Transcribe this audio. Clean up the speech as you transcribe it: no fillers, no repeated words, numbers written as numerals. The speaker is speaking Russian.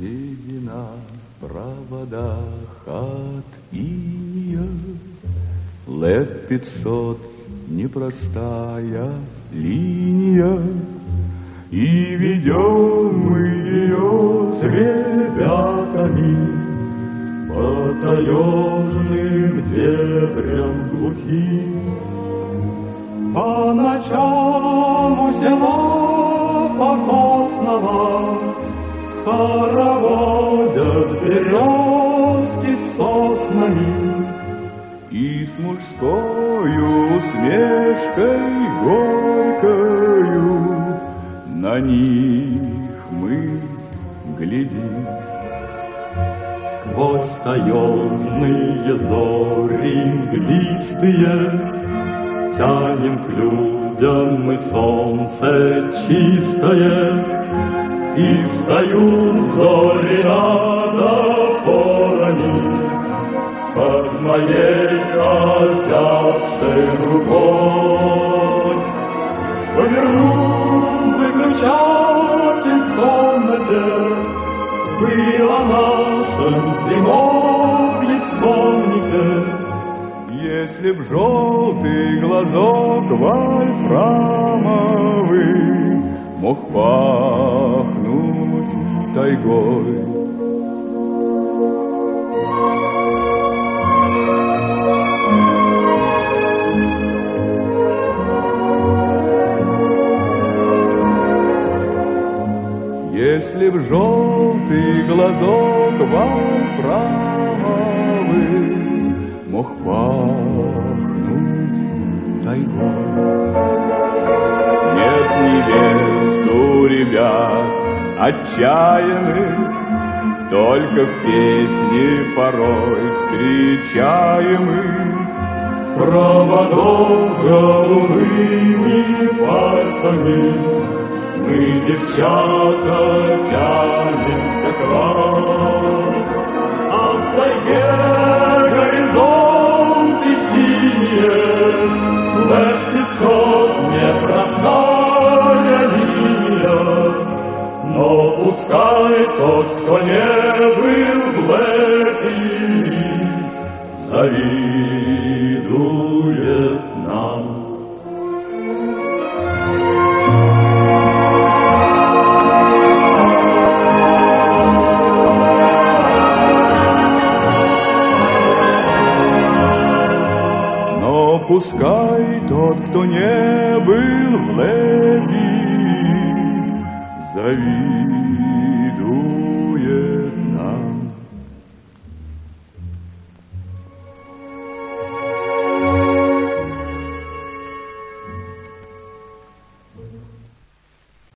Медведи на проводах от иния, Лет 500 непростая линия, и ведем мы ее с ребятами по таежным дебрям глухим. По ночам у села покосного хороводят березки с соснами, и с мужскою усмешкой горькою на них мы глядим. Сквозь таежные зори мглистые тянем к людям мы солнце чистое, и встают зори над опорами под моей озябшей рукой. Повернул выключатель в комнате, вы о нашем зимовье вспомните. Если б желтый глазок вольфрамовый мог пахнуть тайгой. Если б желтый глазок вольфрамовый мог пахнуть тайгой. Нет невест у ребят отчаянных, только в песне порой встречаемых. Проводов голубыми пальцами мы, девчата, тянемся к вам. А в тайге горизонты синие, лет 500 непростая линия. Но пускай тот, кто не был в Лэпии, завидует нам. Пускай тот, кто не был в Лэпии, завидует.